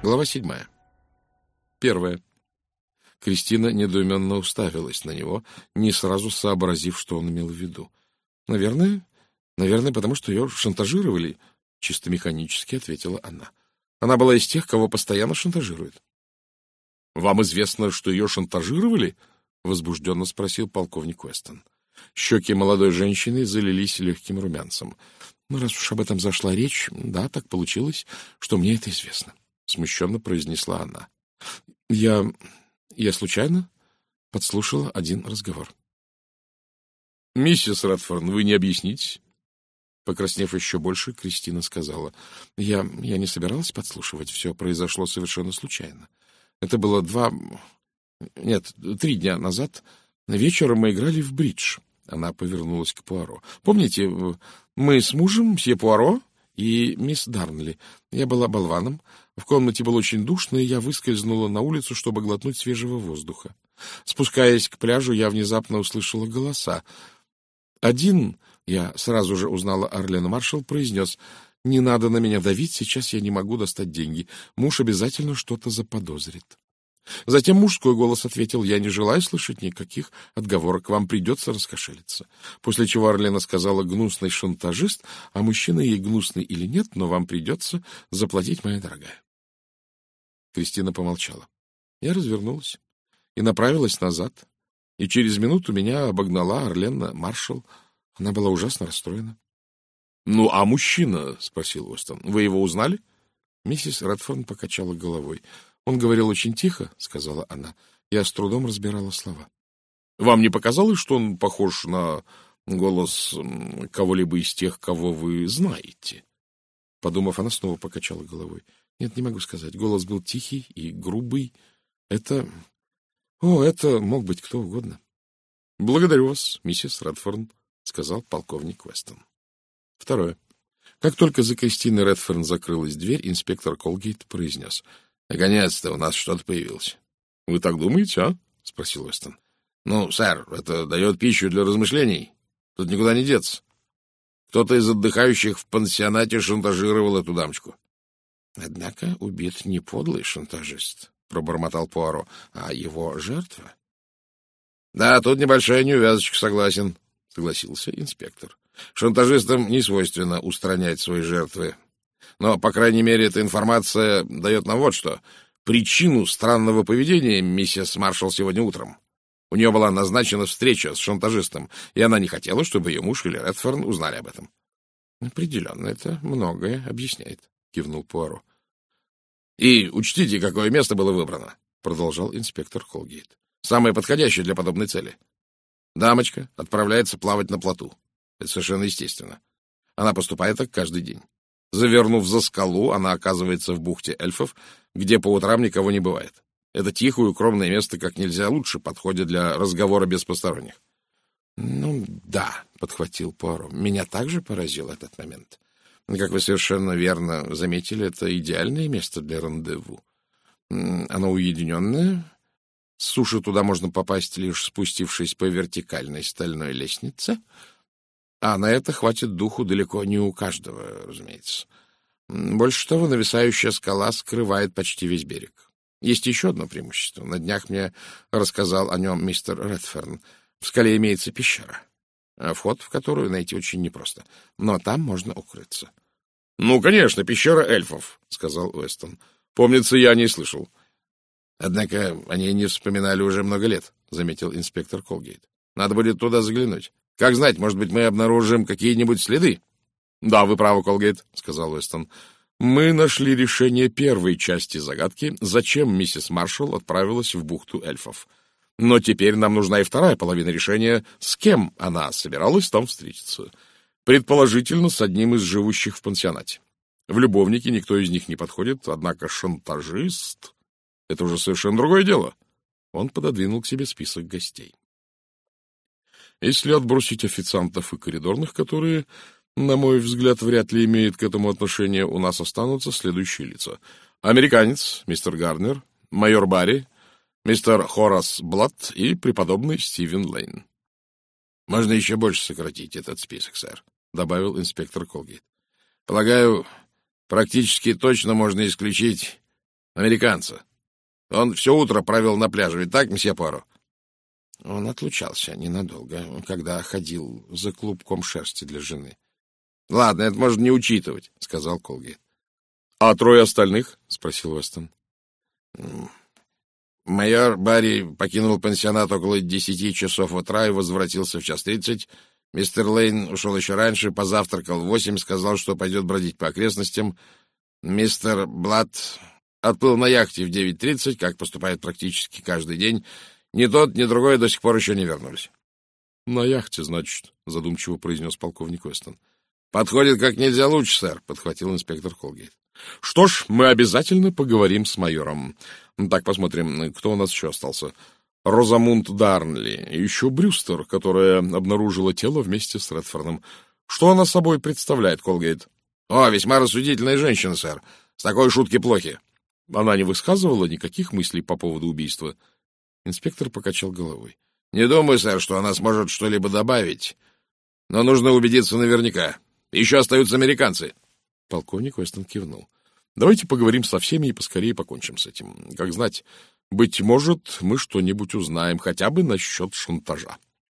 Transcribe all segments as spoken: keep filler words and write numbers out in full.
Глава седьмая. Первая. Кристина недоуменно уставилась на него, не сразу сообразив, что он имел в виду. «Наверное, наверное, потому что ее шантажировали», — чисто механически ответила она. «Она была из тех, кого постоянно шантажируют». «Вам известно, что ее шантажировали?» — возбужденно спросил полковник Уэстон. Щеки молодой женщины залились легким румянцем. «Ну, раз уж об этом зашла речь, да, так получилось, что мне это известно», — смущенно произнесла она. «Я... я случайно подслушала один разговор». «Миссис Редферн, вы не объяснитесь?» Покраснев еще больше, Кристина сказала. «Я... я не собиралась подслушивать, все произошло совершенно случайно. Это было два... нет, три дня назад. Вечером мы играли в бридж». Она повернулась к Пуаро. «Помните, мы с мужем, мсье Пуаро и мисс Дарнли. Я была болваном. В комнате было очень душно, и я выскользнула на улицу, чтобы глотнуть свежего воздуха. Спускаясь к пляжу, я внезапно услышала голоса. Один, я сразу же узнала Арлена Маршалл, произнес: «Не надо на меня давить, сейчас я не могу достать деньги. Муж обязательно что-то заподозрит». Затем мужской голос ответил: «Я не желаю слышать никаких отговорок, вам придется раскошелиться». После чего Арлена сказала: «Гнусный шантажист, а мужчина ей гнусный или нет, но вам придется заплатить, моя дорогая». Кристина помолчала. Я развернулась и направилась назад, и через минуту меня обогнала Арлена Маршалл. Она была ужасно расстроена. — Ну, а мужчина? — спросил Уэстон. — Вы его узнали? Миссис Редферн покачала головой. — Он говорил очень тихо, — сказала она. Я с трудом разбирала слова. — Вам не показалось, что он похож на голос кого-либо из тех, кого вы знаете? Подумав, она снова покачала головой. — Нет, не могу сказать. Голос был тихий и грубый. Это... О, это мог быть кто угодно. — Благодарю вас, миссис Редферн, — сказал полковник Уэстон. Второе. Как только за Кристиной Редферн закрылась дверь, инспектор Колгейт произнес: — Наконец-то у нас что-то появилось. — Вы так думаете, а? — спросил Уэстон. — Ну, сэр, это дает пищу для размышлений. Тут никуда не деться. Кто-то из отдыхающих в пансионате шантажировал эту дамочку. — Однако убит не подлый шантажист, — пробормотал Пуаро, — а его жертва. — Да, тут небольшая неувязочка, согласен, — согласился инспектор. Шантажистам не свойственно устранять свои жертвы. Но, по крайней мере, эта информация дает нам вот что. Причину странного поведения миссис Маршалл сегодня утром. У нее была назначена встреча с шантажистом, и она не хотела, чтобы ее муж или Редферн узнали об этом. — Определенно, это многое объясняет, — кивнул Пуаро. — И учтите, какое место было выбрано, — продолжал инспектор Колгейт. — Самое подходящее для подобной цели. Дамочка отправляется плавать на плоту. Это совершенно естественно. Она поступает так каждый день. Завернув за скалу, она оказывается в бухте эльфов, где по утрам никого не бывает. Это тихое и укромное место как нельзя лучше подходит для разговора без посторонних. — Ну, да, — подхватил Пуаро. — Меня также поразил этот момент. Как вы совершенно верно заметили, это идеальное место для рандеву. Оно уединенное. С суши туда можно попасть, лишь спустившись по вертикальной стальной лестнице. А на это хватит духу далеко не у каждого, разумеется. Больше того, нависающая скала скрывает почти весь берег. Есть еще одно преимущество. На днях мне рассказал о нем мистер Редферн. В скале имеется пещера, вход в которую найти очень непросто. Но там можно укрыться. — Ну, конечно, пещера эльфов, — сказал Уэстон. — Помнится, я о ней слышал. — Однако о ней не вспоминали уже много лет, — заметил инспектор Колгейт. — Надо будет туда заглянуть. Как знать, может быть, мы обнаружим какие-нибудь следы? — Да, вы правы, Колгейт, — сказал Уэстон. — Мы нашли решение первой части загадки, зачем миссис Маршалл отправилась в бухту эльфов. Но теперь нам нужна и вторая половина решения, с кем она собиралась там встретиться. Предположительно, с одним из живущих в пансионате. В любовнике никто из них не подходит, однако шантажист — это уже совершенно другое дело. Он пододвинул к себе список гостей. Если отбросить официантов и коридорных, которые, на мой взгляд, вряд ли имеют к этому отношение, у нас останутся следующие лица. Американец, мистер Гарнер, майор Барри, мистер Хорас Блатт и преподобный Стивен Лейн. — Можно еще больше сократить этот список, сэр, — добавил инспектор Колгейт. — Полагаю, практически точно можно исключить Американца. Он все утро провел на пляже, ведь так, месье Пуаро? Он отлучался ненадолго, когда ходил за клубком шерсти для жены. — Ладно, это можно не учитывать, — сказал Колгейт. — А трое остальных? — спросил Уэстон. — Майор Барри покинул пансионат около десяти часов утра и возвратился в час тридцать. Мистер Лейн ушел еще раньше, позавтракал в восемь, сказал, что пойдет бродить по окрестностям. Мистер Блатт отплыл на яхте в девять тридцать, как поступает практически каждый день. Ни тот, ни другой до сих пор еще не вернулись. — На яхте, значит, — задумчиво произнес полковник Уэстон. — Подходит как нельзя лучше, сэр, — подхватил инспектор Колгейт. — Что ж, мы обязательно поговорим с майором. Так, посмотрим, кто у нас еще остался. Розамунд Дарнли, и еще Брюстер, которая обнаружила тело вместе с Редфорном. Что она собой представляет, Колгейт? — О, весьма рассудительная женщина, сэр. С такой шутки плохи. Она не высказывала никаких мыслей по поводу убийства. Инспектор покачал головой. — Не думаю, сэр, что она сможет что-либо добавить. Но нужно убедиться наверняка. Еще остаются американцы. Полковник Уэстон кивнул. — Давайте поговорим со всеми и поскорее покончим с этим. Как знать, быть может, мы что-нибудь узнаем, хотя бы насчет шантажа.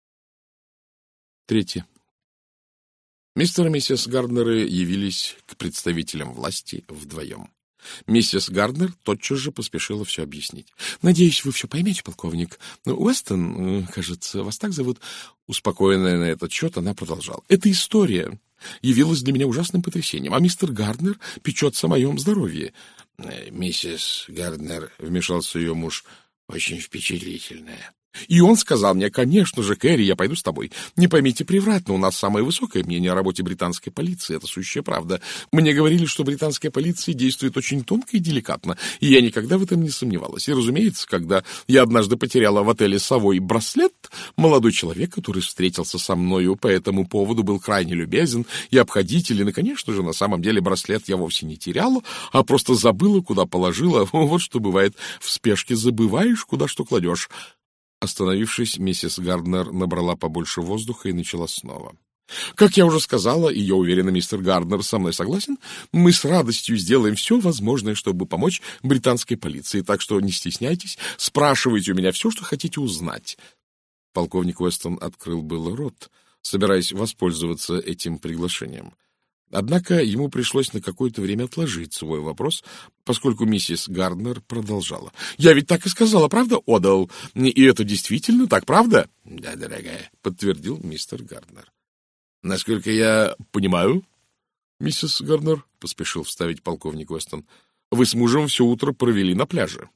Третье. Мистер и миссис Гарднеры явились к представителям власти вдвоем. Миссис Гарднер тотчас же поспешила все объяснить. — Надеюсь, вы все поймете, полковник. Уэстон, кажется, вас так зовут. Успокоенная на этот счет, она продолжала. — Эта история явилась для меня ужасным потрясением, а мистер Гарднер печется о моем здоровье. — Миссис Гарднер, — вмешался ее муж, — очень впечатлительная. И он сказал мне: конечно же, Кэрри, я пойду с тобой. Не поймите превратно, у нас самое высокое мнение о работе британской полиции, это сущая правда. Мне говорили, что британская полиция действует очень тонко и деликатно, и я никогда в этом не сомневалась. И, разумеется, когда я однажды потеряла в отеле «Совой» браслет, молодой человек, который встретился со мною по этому поводу, был крайне любезен и обходителен, и, конечно же, на самом деле браслет я вовсе не теряла, а просто забыла, куда положила. Вот что бывает в спешке: забываешь, куда что кладешь. Остановившись, миссис Гарднер набрала побольше воздуха и начала снова. Как я уже сказала, и я уверена, мистер Гарднер со мной согласен, мы с радостью сделаем все возможное, чтобы помочь британской полиции, так что не стесняйтесь, спрашивайте у меня все, что хотите узнать. Полковник Уэстон открыл было рот, собираясь воспользоваться этим приглашением. Однако ему пришлось на какое-то время отложить свой вопрос, поскольку миссис Гарднер продолжала. — Я ведь так и сказала, правда, Одал? И это действительно так, правда? — Да, дорогая, — подтвердил мистер Гарднер. — Насколько я понимаю, миссис Гарднер, — поспешил вставить полковник Уэстон, — вы с мужем все утро провели на пляже.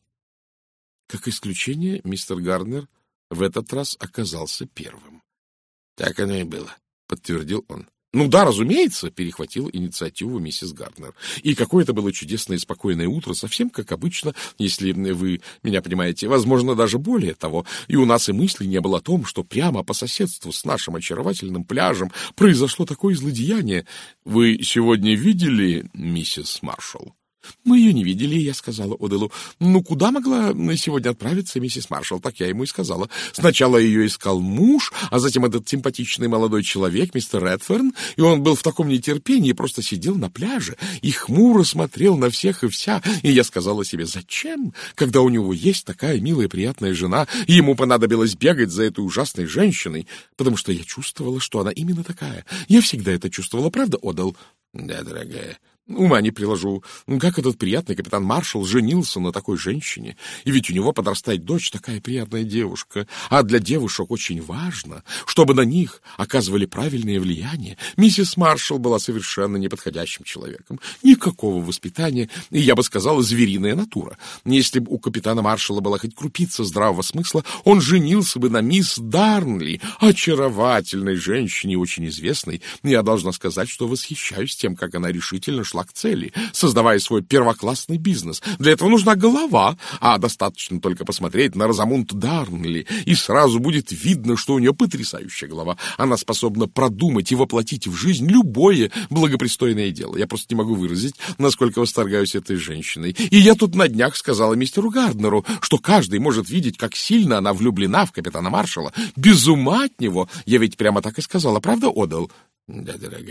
Как исключение, мистер Гарднер в этот раз оказался первым. — Так оно и было, — подтвердил он. — Ну да, разумеется, — перехватила инициативу миссис Гарднер. И какое это было чудесное и спокойное утро, совсем как обычно, если вы меня понимаете, возможно, даже более того. И у нас и мысли не было о том, что прямо по соседству с нашим очаровательным пляжем произошло такое злодеяние. Вы сегодня видели миссис Маршалл? Мы ее не видели, я сказала Оделу. Ну, куда могла сегодня отправиться миссис Маршалл? Так я ему и сказала. Сначала ее искал муж, а затем этот симпатичный молодой человек, мистер Редферн, и он был в таком нетерпении, просто сидел на пляже и хмуро смотрел на всех и вся. И я сказала себе, зачем, когда у него есть такая милая приятная жена, и ему понадобилось бегать за этой ужасной женщиной, потому что я чувствовала, что она именно такая. Я всегда это чувствовала, правда, Одел? Да, дорогая. Ума не приложу. Как этот приятный капитан Маршалл женился на такой женщине? И ведь у него подрастает дочь, такая приятная девушка. А для девушек очень важно, чтобы на них оказывали правильное влияние. Миссис Маршалл была совершенно неподходящим человеком. Никакого воспитания, и, я бы сказала, звериная натура. Если бы у капитана Маршалла была хоть крупица здравого смысла, он женился бы на мисс Дарнли, очаровательной женщине, очень известной. Я должна сказать, что восхищаюсь тем, как она решительно шла к цели, создавая свой первоклассный бизнес. Для этого нужна голова, а достаточно только посмотреть на Розамунд Дарнли, и сразу будет видно, что у нее потрясающая голова. Она способна продумать и воплотить в жизнь любое благопристойное дело. Я просто не могу выразить, насколько восторгаюсь этой женщиной. И я тут на днях сказала мистеру Гарднеру, что каждый может видеть, как сильно она влюблена в капитана Маршалла. Без ума от него. Я ведь прямо так и сказала, правда, Одел? Да, дорогая.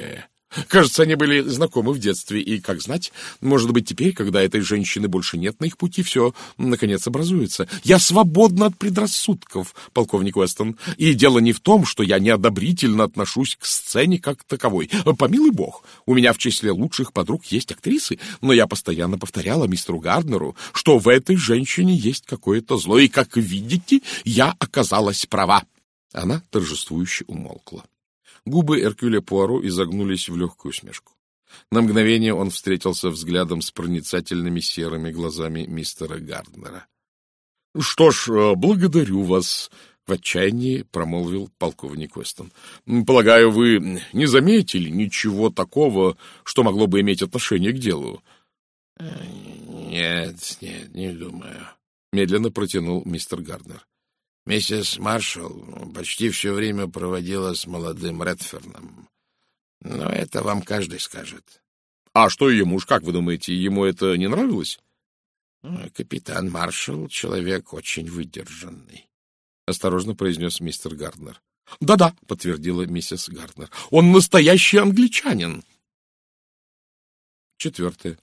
Кажется, они были знакомы в детстве, и, как знать, может быть, теперь, когда этой женщины больше нет на их пути, все, наконец, образуется. Я свободна от предрассудков, полковник Уэстон, и дело не в том, что я неодобрительно отношусь к сцене как таковой. Помилуй бог, у меня в числе лучших подруг есть актрисы, но я постоянно повторяла мистеру Гарднеру, что в этой женщине есть какое-то зло, и, как видите, я оказалась права. Она торжествующе умолкла. Губы Эркюля Пуаро изогнулись в легкую усмешку. На мгновение он встретился взглядом с проницательными серыми глазами мистера Гарднера. — Что ж, благодарю вас, — в отчаянии промолвил полковник Уэстон. — Полагаю, вы не заметили ничего такого, что могло бы иметь отношение к делу? — Нет, нет, не думаю, — медленно протянул мистер Гарднер. Миссис Маршалл почти все время проводила с молодым Редферном. Но это вам каждый скажет. — А что ее муж, как вы думаете, ему это не нравилось? — Капитан Маршалл — человек очень выдержанный, — осторожно произнес мистер Гарднер. Да — Да-да, — подтвердила миссис Гарднер, — он настоящий англичанин. Четвертое.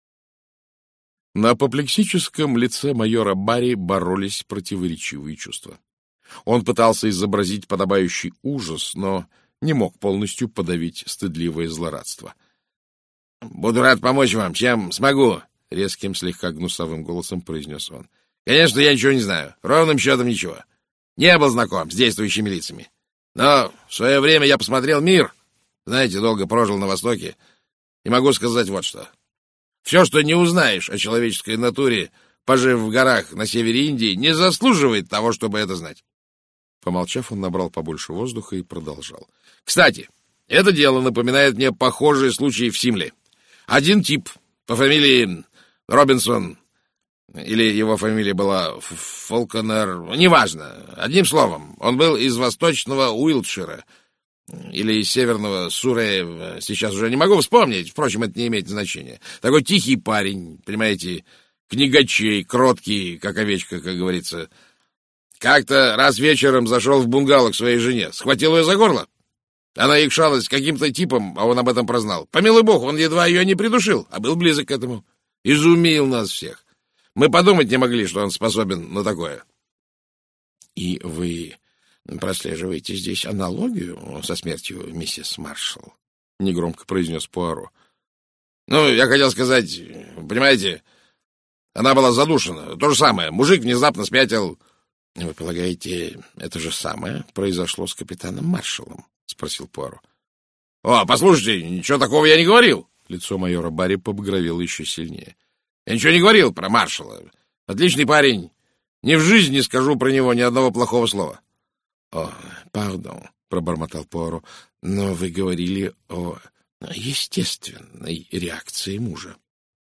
На апоплексическом лице майора Барри боролись противоречивые чувства. Он пытался изобразить подобающий ужас, но не мог полностью подавить стыдливое злорадство. — Буду рад помочь вам, чем смогу, — резким, слегка гнусавым голосом произнес он. — Конечно, я ничего не знаю, ровным счетом ничего. Не был знаком с действующими лицами. Но в свое время я посмотрел мир, знаете, долго прожил на Востоке, и могу сказать вот что. Все, что не узнаешь о человеческой натуре, пожив в горах на севере Индии, не заслуживает того, чтобы это знать. Помолчав, он набрал побольше воздуха и продолжал. Кстати, это дело напоминает мне похожие случаи в Симле. Один тип по фамилии Робинсон, или его фамилия была Фолконер, неважно. Одним словом, он был из восточного Уилтшира, или из северного Суррея, сейчас уже не могу вспомнить, впрочем, это не имеет значения. Такой тихий парень, понимаете, книгачей, кроткий, как овечка, как говорится. Как-то раз вечером зашел в бунгало к своей жене, схватил ее за горло. Она якшалась с каким-то типом, а он об этом прознал. Помилуй бог, он едва ее не придушил, а был близок к этому. Изумил нас всех. Мы подумать не могли, что он способен на такое. — И вы прослеживаете здесь аналогию со смертью миссис Маршалл? — негромко произнес Пуаро. — Ну, я хотел сказать, понимаете, она была задушена. То же самое. Мужик внезапно спятил. — Вы полагаете, это же самое произошло с капитаном Маршаллом? — спросил Пуаро. — О, послушайте, ничего такого я не говорил. Лицо майора Барри побагровело еще сильнее. — Я ничего не говорил про Маршалла. Отличный парень. Ни в жизни не скажу про него ни одного плохого слова. — О, пардон, — пробормотал Пуаро, — но вы говорили о естественной реакции мужа.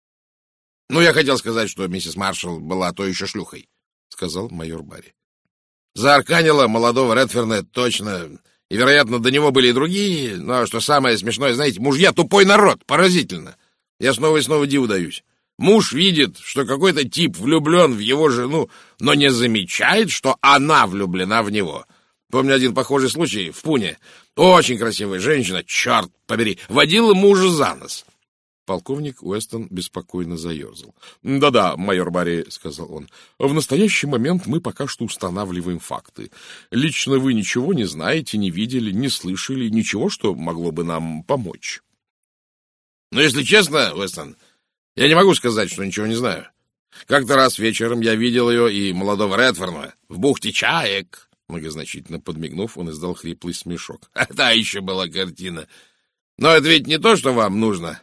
— Ну, я хотел сказать, что миссис Маршалл была то еще шлюхой, — сказал майор Барри. Заарканила молодого Редферна точно, и, вероятно, до него были и другие, но, что самое смешное, знаете, мужья — тупой народ, поразительно. Я снова и снова диву даюсь. Муж видит, что какой-то тип влюблен в его жену, но не замечает, что она влюблена в него. Помню один похожий случай в Пуне. Очень красивая женщина, черт побери, водила мужа за нос. Полковник Уэстон беспокойно заерзал. «Да — Да-да, майор Барри, — сказал он, — в настоящий момент мы пока что устанавливаем факты. Лично вы ничего не знаете, не видели, не слышали, ничего, что могло бы нам помочь. — Ну, если честно, Уэстон, я не могу сказать, что ничего не знаю. Как-то раз вечером я видел ее и молодого Редферна в бухте Чаек. Многозначительно подмигнув, он издал хриплый смешок. — Та еще была картина. Но это ведь не то, что вам нужно.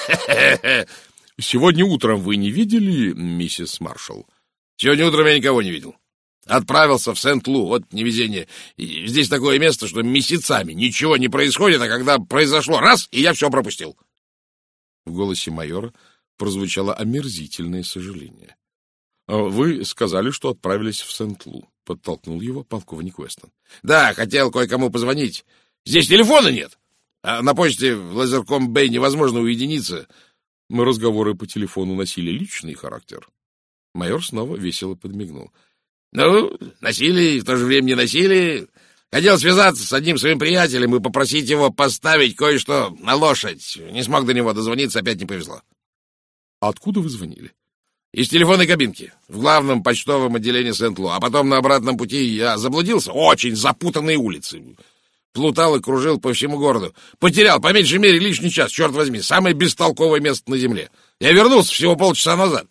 — Сегодня утром вы не видели миссис Маршалл? — Сегодня утром я никого не видел. Отправился в Сент-Лу. Вот невезение. И здесь такое место, что месяцами ничего не происходит, а когда произошло раз, и я все пропустил. В голосе майора прозвучало омерзительное сожаление. — Вы сказали, что отправились в Сент-Лу, — подтолкнул его полковник Уэстон. — Да, хотел кое-кому позвонить. Здесь телефона нет. А на почте в Лазерком-Бэй невозможно уединиться. Мы разговоры по телефону носили личный характер. Майор снова весело подмигнул. — Ну, носили, в то же время не носили. Хотел связаться с одним своим приятелем и попросить его поставить кое-что на лошадь. Не смог до него дозвониться, опять не повезло. — А откуда вы звонили? — Из телефонной кабинки, в главном почтовом отделении Сент-Лу. А потом на обратном пути я заблудился. Очень запутанные улицы. Плутал и кружил по всему городу. Потерял, по меньшей мере, лишний час, черт возьми. Самое бестолковое место на земле. Я вернулся всего полчаса назад.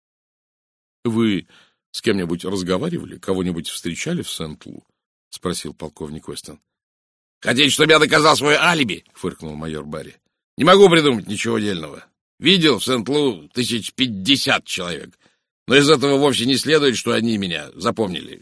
— Вы с кем-нибудь разговаривали? Кого-нибудь встречали в Сент-Лу? — спросил полковник Уэстон. — Хотите, чтобы я доказал свое алиби? — фыркнул майор Барри. — Не могу придумать ничего дельного. Видел в Сент-Лу тысяч пятьдесят человек. Но из этого вовсе не следует, что они меня запомнили.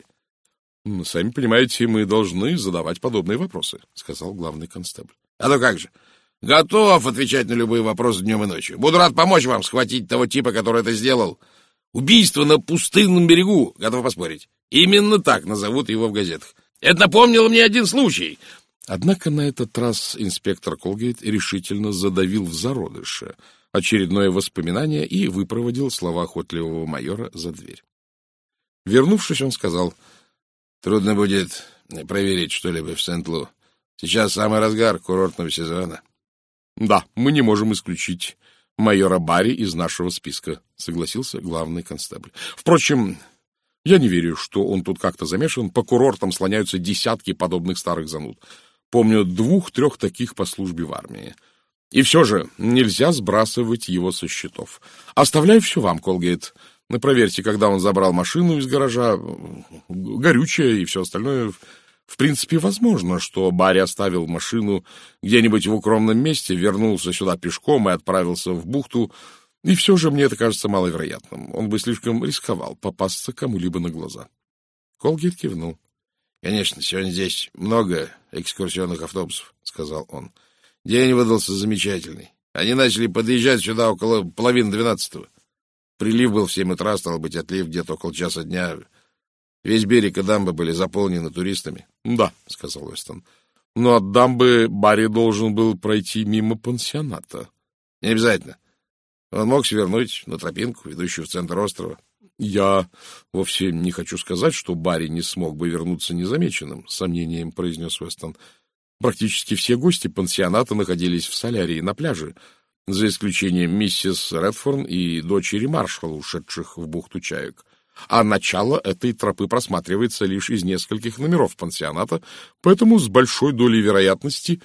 — Сами понимаете, мы должны задавать подобные вопросы, — сказал главный констебль. — А то как же. Готов отвечать на любые вопросы днем и ночью. Буду рад помочь вам схватить того типа, который это сделал. Убийство на пустынном берегу, готов поспорить. Именно так назовут его в газетах. Это напомнило мне один случай. Однако на этот раз инспектор Колгейт решительно задавил в зародыше очередное воспоминание и выпроводил слова охотливого майора за дверь. Вернувшись, он сказал: трудно будет проверить что-либо в Сент-Лу. Сейчас самый разгар курортного сезона. — Да, мы не можем исключить майора Барри из нашего списка, — согласился главный констебль. — Впрочем, я не верю, что он тут как-то замешан. По курортам слоняются десятки подобных старых зануд. Помню двух-трех таких по службе в армии. И все же нельзя сбрасывать его со счетов. Оставляю все вам, Колгейт. Проверьте, когда он забрал машину из гаража, горючее и все остальное. В принципе, возможно, что Барри оставил машину где-нибудь в укромном месте, вернулся сюда пешком и отправился в бухту. И все же мне это кажется маловероятным. Он бы слишком рисковал попасться кому-либо на глаза. Колгейт кивнул. — Конечно, сегодня здесь много экскурсионных автобусов, — сказал он. — День выдался замечательный. Они начали подъезжать сюда около половины двенадцатого. Прилив был в семь утра, стал быть, отлив где-то около часа дня. Весь берег и дамбы были заполнены туристами. — Да, — сказал Уэстон. — Но от дамбы Барри должен был пройти мимо пансионата. — Не обязательно. Он мог свернуть на тропинку, ведущую в центр острова. — Я вовсе не хочу сказать, что Барри не смог бы вернуться незамеченным, — с сомнением произнес Уэстон. Практически все гости пансионата находились в солярии на пляже, за исключением миссис Редфорн и дочери маршала, ушедших в бухту чаек. А начало этой тропы просматривается лишь из нескольких номеров пансионата, поэтому с большой долей вероятности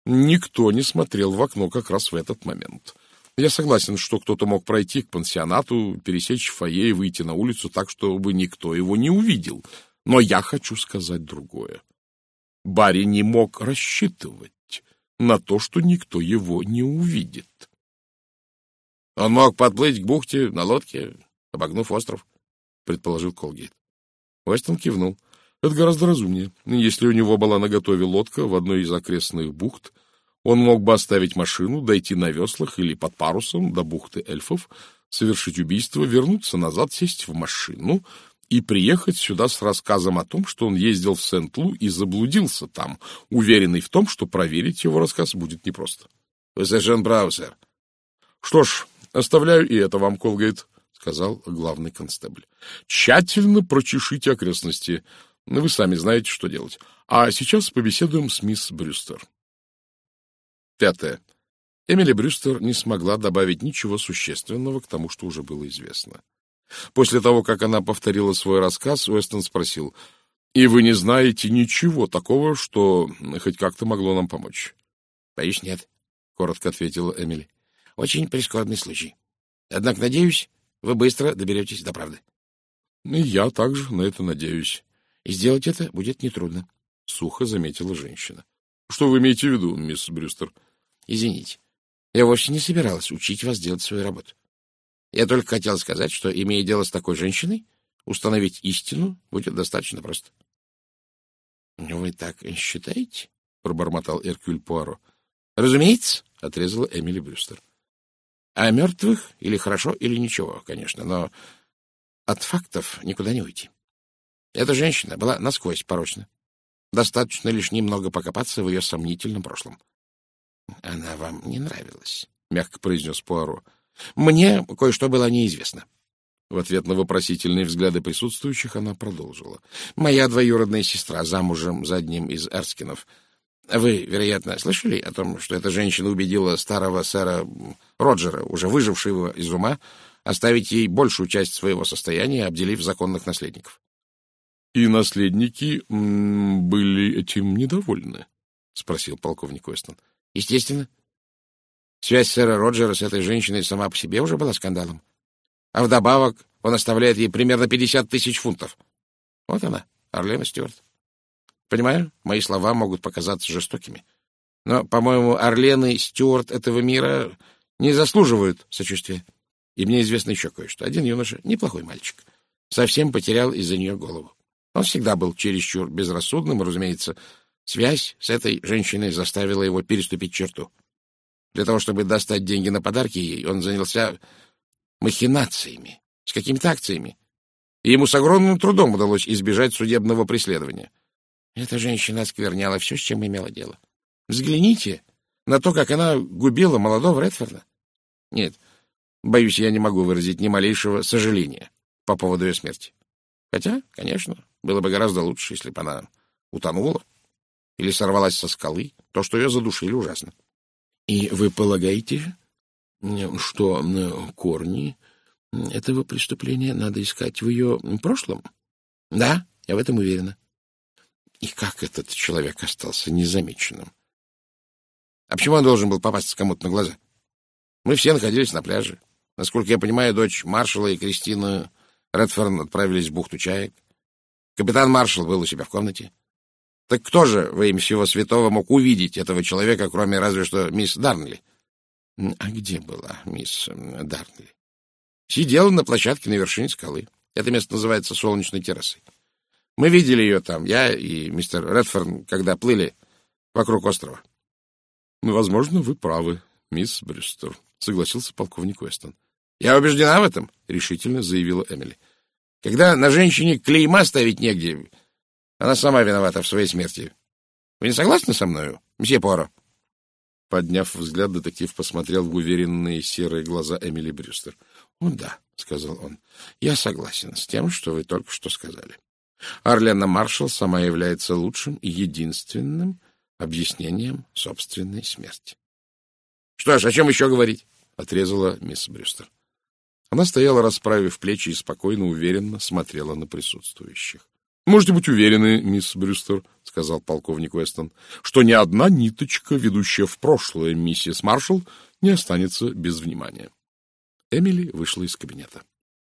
никто не смотрел в окно как раз в этот момент. Я согласен, что кто-то мог пройти к пансионату, пересечь фойе и выйти на улицу так, чтобы никто его не увидел. Но я хочу сказать другое. Барри не мог рассчитывать на то, что никто его не увидит. — Он мог подплыть к бухте на лодке, обогнув остров, — предположил Колгейт. Уэстон кивнул. Это гораздо разумнее. Если у него была наготове лодка в одной из окрестных бухт, он мог бы оставить машину, дойти на веслах или под парусом до бухты эльфов, совершить убийство, вернуться назад, сесть в машину и приехать сюда с рассказом о том, что он ездил в Сент-Лу и заблудился там, уверенный в том, что проверить его рассказ будет непросто. — Вы совершенно правы, сэр. — Что ж, оставляю и это вам, Колгейт, — сказал главный констебль. — Тщательно прочешите окрестности. Вы сами знаете, что делать. А сейчас побеседуем с мисс Брюстер. Пятое. Эмили Брюстер не смогла добавить ничего существенного к тому, что уже было известно. После того, как она повторила свой рассказ, Уэстон спросил: «И вы не знаете ничего такого, что хоть как-то могло нам помочь?» «Боюсь, нет», — коротко ответила Эмили. «Очень прискорбный случай. Однако, надеюсь, вы быстро доберетесь до правды». «И я также на это надеюсь». «И сделать это будет нетрудно», — сухо заметила женщина. «Что вы имеете в виду, мисс Брюстер?» «Извините, я вовсе не собиралась учить вас делать свою работу. Я только хотел сказать, что, имея дело с такой женщиной, установить истину будет достаточно просто». «Вы так считаете?» — пробормотал Эркюль Пуаро. «Разумеется», — отрезала Эмили Брюстер. «О мертвых или хорошо, или ничего, конечно, но от фактов никуда не уйти. Эта женщина была насквозь порочна. Достаточно лишь немного покопаться в ее сомнительном прошлом». «Она вам не нравилась», — мягко произнес Пуаро. «Мне кое-что было неизвестно. В ответ на вопросительные взгляды присутствующих она продолжила. «Моя двоюродная сестра замужем за одним из Эрскинов. Вы, вероятно, слышали о том, что эта женщина убедила старого сэра Роджера, уже выжившего из ума, оставить ей большую часть своего состояния, обделив законных наследников?» «И наследники м, были этим недовольны?» — спросил полковник Уэстон. «Естественно. Связь сэра Роджера с этой женщиной сама по себе уже была скандалом. А вдобавок он оставляет ей примерно пятьдесят тысяч фунтов. Вот она, Орлена Стюарт. Понимаю, мои слова могут показаться жестокими. Но, по-моему, Орлены Стюарт этого мира не заслуживают сочувствия. И мне известно еще кое-что. Один юноша, неплохой мальчик, совсем потерял из-за нее голову. Он всегда был чересчур безрассудным, и, разумеется, связь с этой женщиной заставила его переступить черту. Для того, чтобы достать деньги на подарки ей, он занялся махинациями, с какими-то акциями. И ему с огромным трудом удалось избежать судебного преследования. Эта женщина оскверняла все, с чем имела дело. Взгляните на то, как она губила молодого Редфорда. Нет, боюсь, я не могу выразить ни малейшего сожаления по поводу ее смерти. Хотя, конечно, было бы гораздо лучше, если бы она утонула или сорвалась со скалы. То, что ее задушили, ужасно. И вы полагаете, что корни этого преступления надо искать в ее прошлом? Да, я в этом уверена. И как этот человек остался незамеченным? А почему он должен был попасться кому-то на глаза? Мы все находились на пляже. Насколько я понимаю, дочь маршала и Кристина Редферн отправились в бухту Чаек. Капитан Маршал был у себя в комнате. Так кто же во имя всего святого мог увидеть этого человека, кроме разве что мисс Дарнли? А где была мисс Дарнли? Сидела на площадке на вершине скалы. Это место называется Солнечной террасой. Мы видели ее там, я и мистер Редферн, когда плыли вокруг острова. — Ну, возможно, вы правы, мисс Брюстер, — согласился полковник Уэстон. — Я убеждена в этом, — решительно заявила Эмили. — Когда на женщине клейма ставить негде, она сама виновата в своей смерти. Вы не согласны со мною, мсье Пуаро? Подняв взгляд, детектив посмотрел в уверенные серые глаза Эмили Брюстер. — О, да, — сказал он, — я согласен с тем, что вы только что сказали. Орлена Маршал сама является лучшим и единственным объяснением собственной смерти. — Что ж, о чем еще говорить? — отрезала мисс Брюстер. Она стояла, расправив плечи, и спокойно, уверенно смотрела на присутствующих. — Можете быть уверены, мисс Брюстер, — сказал полковник Уэстон, — что ни одна ниточка, ведущая в прошлое миссис Маршал, не останется без внимания. Эмили вышла из кабинета.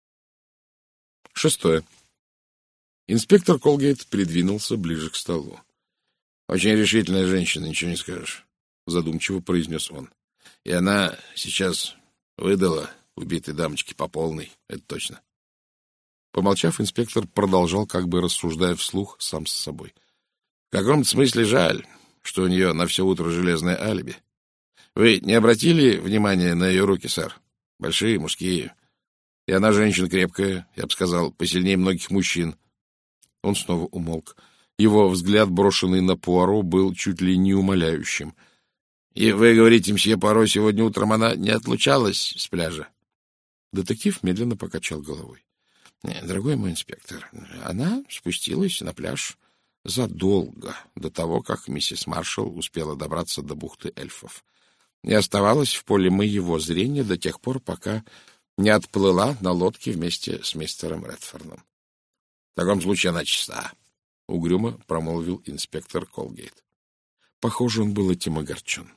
Шестое. Инспектор Колгейт придвинулся ближе к столу. — Очень решительная женщина, ничего не скажешь, — задумчиво произнес он. — И она сейчас выдала убитой дамочке по полной, это точно. Помолчав, инспектор продолжал, как бы рассуждая вслух сам с собой. — В каком-то смысле жаль, что у нее на все утро железное алиби. Вы не обратили внимания на ее руки, сэр? Большие, мужские. И она женщина крепкая, я бы сказал, посильнее многих мужчин. Он снова умолк. Его взгляд, брошенный на Пуаро, был чуть ли не умоляющим. — И вы говорите, мсье Пуаро, сегодня утром она не отлучалась с пляжа? Детектив медленно покачал головой. — Дорогой мой инспектор, она спустилась на пляж задолго до того, как миссис Маршал успела добраться до бухты эльфов, и оставалась в поле моего зрения до тех пор, пока не отплыла на лодке вместе с мистером Редферном. — В таком случае она чиста, — угрюмо промолвил инспектор Колгейт. Похоже, он был этим огорчен.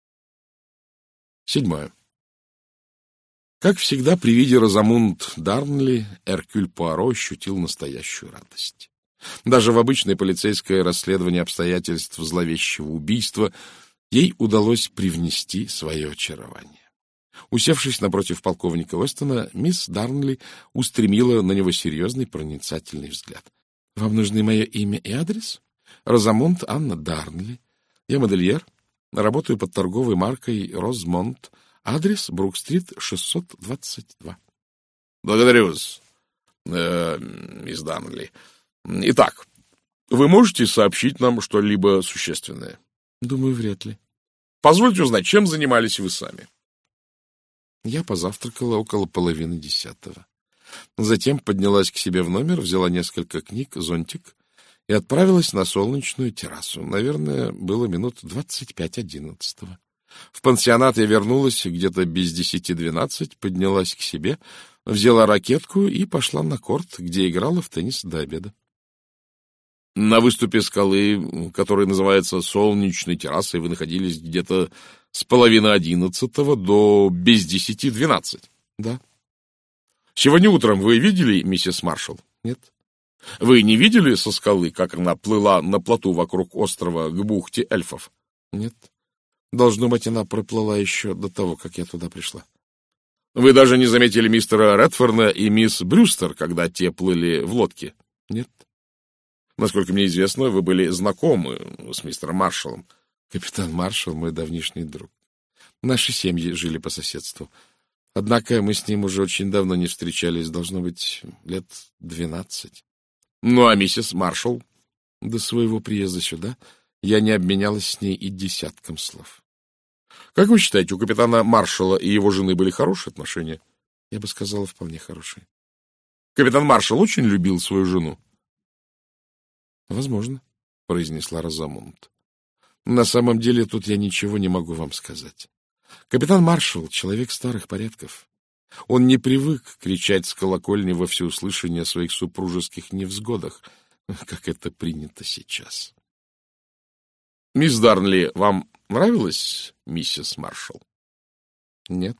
Седьмое. Как всегда, при виде Розамунд Дарнли Эркюль Пуаро ощутил настоящую радость. Даже в обычное полицейское расследование обстоятельств зловещего убийства ей удалось привнести свое очарование. Усевшись напротив полковника Уэстона, мисс Дарнли устремила на него серьезный проницательный взгляд. — Вам нужны мое имя и адрес? Розамунд Анна Дарнли. Я модельер. Работаю под торговой маркой Розмонт. Адрес Брук-стрит, шестьсот двадцать два. — Благодарю вас, э, мисс Дарнли. Итак, вы можете сообщить нам что-либо существенное? — Думаю, вряд ли. — Позвольте узнать, чем занимались вы сами? — Я позавтракала около половины десятого. Затем поднялась к себе в номер, взяла несколько книг, зонтик и отправилась на солнечную террасу. Наверное, было минут двадцать пять одиннадцатого. В пансионат я вернулась где-то без десяти двенадцать, поднялась к себе, взяла ракетку и пошла на корт, где играла в теннис до обеда. На выступе скалы, который называется Солнечной террасой, вы находились где-то с половины одиннадцатого до без десяти двенадцать. Да. Сегодня утром вы видели миссис Маршалл? Нет. Вы не видели со скалы, как она плыла на плоту вокруг острова к бухте эльфов? Нет. Должно быть, она проплыла еще до того, как я туда пришла. Вы даже не заметили мистера Редферна и мисс Брюстер, когда те плыли в лодке? Нет. Насколько мне известно, вы были знакомы с мистером Маршаллом. Капитан Маршалл — мой давнишний друг. Наши семьи жили по соседству. Однако мы с ним уже очень давно не встречались, должно быть, лет двенадцать. Ну, а миссис Маршалл? До своего приезда сюда я не обменялась с ней и десятком слов. Как вы считаете, у капитана Маршалла и его жены были хорошие отношения? Я бы сказала, вполне хорошие. Капитан Маршалл очень любил свою жену? Возможно, произнесла Розамунд. На самом деле тут я ничего не могу вам сказать. Капитан Маршалл — человек старых порядков. Он не привык кричать с колокольни во всеуслышание о своих супружеских невзгодах, как это принято сейчас. Мисс Дарнли, вам нравилась миссис Маршалл? Нет.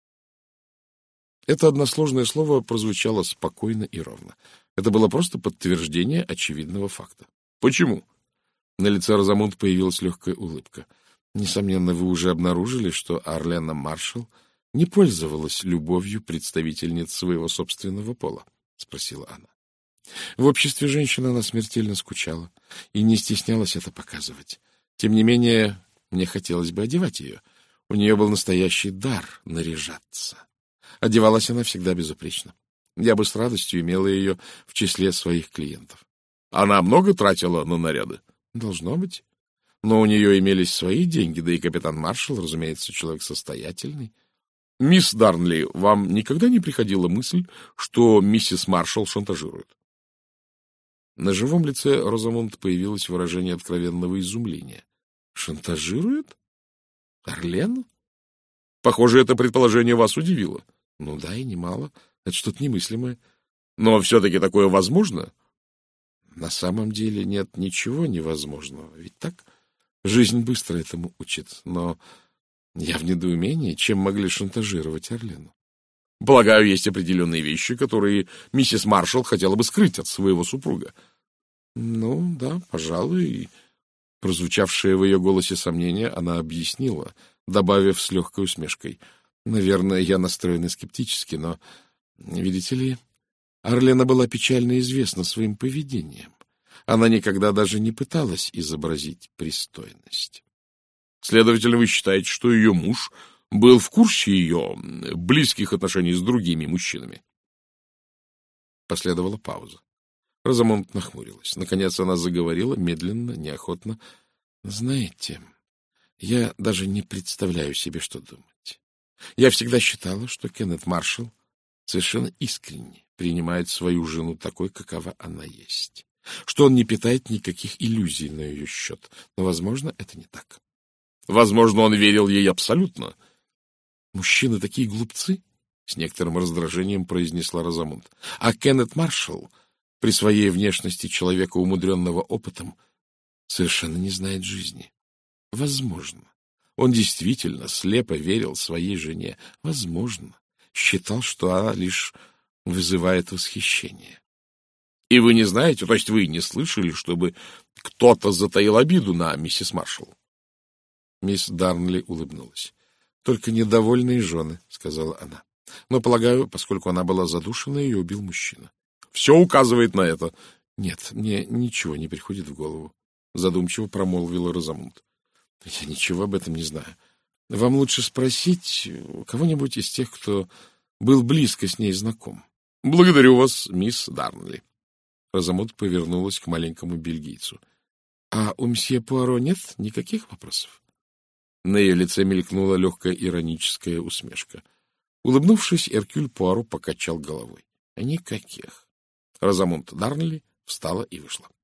Это односложное слово прозвучало спокойно и ровно. Это было просто подтверждение очевидного факта. Почему? На лице Розамунд появилась легкая улыбка. Несомненно, вы уже обнаружили, что Арлена Маршалл не пользовалась любовью представительниц своего собственного пола, — спросила она. В обществе женщин она смертельно скучала и не стеснялась это показывать. Тем не менее, мне хотелось бы одевать ее. У нее был настоящий дар наряжаться. Одевалась она всегда безупречно. Я бы с радостью имела ее в числе своих клиентов. Она много тратила на наряды? Должно быть. Но у нее имелись свои деньги, да и капитан Маршалл, разумеется, человек состоятельный. Мисс Дарнли, вам никогда не приходила мысль, что миссис Маршалл шантажирует? На живом лице Розамунд появилось выражение откровенного изумления. Шантажирует? Арлен? Похоже, это предположение вас удивило. Ну да, и немало. Это что-то немыслимое. Но все-таки такое возможно? На самом деле нет ничего невозможного. Ведь так? Жизнь быстро этому учит. Но я в недоумении, чем могли шантажировать Арлену. Полагаю, есть определенные вещи, которые миссис Маршалл хотела бы скрыть от своего супруга. Ну, да, пожалуй. Прозвучавшее в ее голосе сомнение она объяснила, добавив с легкой усмешкой. Наверное, я настроена скептически, но, видите ли, Арлена была печально известна своим поведением. Она никогда даже не пыталась изобразить пристойность. Следовательно, вы считаете, что ее муж был в курсе ее близких отношений с другими мужчинами? Последовала пауза. Розамунд нахмурилась. Наконец она заговорила, медленно, неохотно. Знаете, я даже не представляю себе, что думать. Я всегда считала, что Кеннет Маршалл совершенно искренне принимает свою жену такой, какова она есть, что он не питает никаких иллюзий на ее счет. Но, возможно, это не так. Возможно, он верил ей абсолютно. Мужчины такие глупцы, — с некоторым раздражением произнесла Розамунд. А Кеннет Маршалл при своей внешности человека, умудренного опытом, совершенно не знает жизни. Возможно, он действительно слепо верил своей жене. Возможно, считал, что она лишь вызывает восхищение. И вы не знаете, то есть вы не слышали, чтобы кто-то затаил обиду на миссис Маршалл? Мисс Дарнли улыбнулась. — Только недовольные жены, — сказала она. — Но, полагаю, поскольку она была задушена, ее убил мужчина. — Все указывает на это. — Нет, мне ничего не приходит в голову, — задумчиво промолвила Розамунд. — Я ничего об этом не знаю. Вам лучше спросить кого-нибудь из тех, кто был близко с ней знаком. — Благодарю вас, мисс Дарнли. Розамунд повернулась к маленькому бельгийцу. — А у мсье Пуаро нет никаких вопросов? На ее лице мелькнула легкая ироническая усмешка. Улыбнувшись, Эркюль Пуаро покачал головой. Никаких. Розамунд Дарнли встала и вышла.